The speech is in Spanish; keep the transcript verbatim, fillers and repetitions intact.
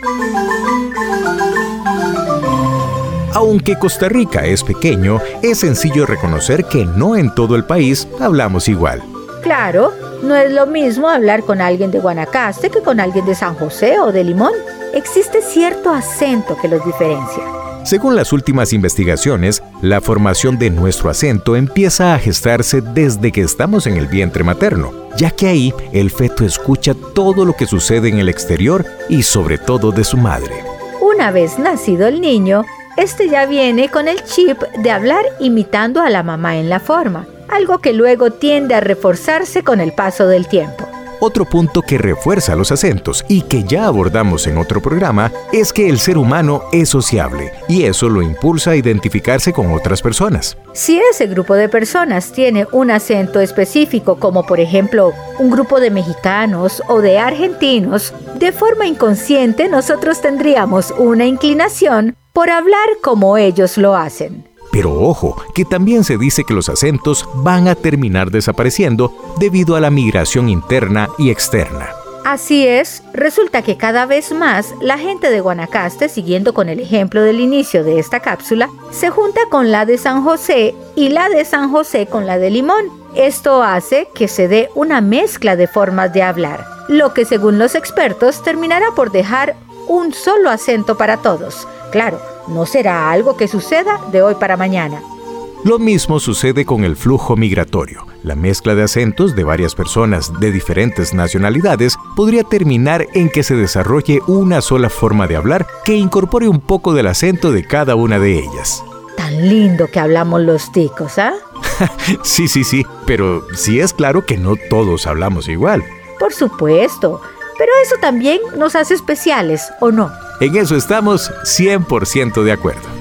Aunque Costa Rica es pequeño, es sencillo reconocer que no en todo el país hablamos igual. Claro, no es lo mismo hablar con alguien de Guanacaste que con alguien de San José o de Limón. Existe cierto acento que los diferencia. Según las últimas investigaciones, la formación de nuestro acento empieza a gestarse desde que estamos en el vientre materno, ya que ahí el feto escucha todo lo que sucede en el exterior y sobre todo de su madre. Una vez nacido el niño, este ya viene con el chip de hablar imitando a la mamá en la forma, algo que luego tiende a reforzarse con el paso del tiempo. Otro punto que refuerza los acentos y que ya abordamos en otro programa es que el ser humano es sociable y eso lo impulsa a identificarse con otras personas. Si ese grupo de personas tiene un acento específico, como por ejemplo un grupo de mexicanos o de argentinos, de forma inconsciente nosotros tendríamos una inclinación por hablar como ellos lo hacen. Pero ojo, que también se dice que los acentos van a terminar desapareciendo debido a la migración interna y externa. Así es, resulta que cada vez más la gente de Guanacaste, siguiendo con el ejemplo del inicio de esta cápsula, se junta con la de San José y la de San José con la de Limón. Esto hace que se dé una mezcla de formas de hablar, lo que según los expertos terminará por dejar un solo acento para todos. Claro, no será algo que suceda de hoy para mañana. Lo mismo sucede con el flujo migratorio. La mezcla de acentos de varias personas de diferentes nacionalidades podría terminar en que se desarrolle una sola forma de hablar que incorpore un poco del acento de cada una de ellas. Tan lindo que hablamos los ticos, ¿ah? ¿eh? Sí, sí, sí, pero sí es claro que no todos hablamos igual. Por supuesto, pero eso también nos hace especiales, ¿o no? En eso estamos cien por ciento de acuerdo.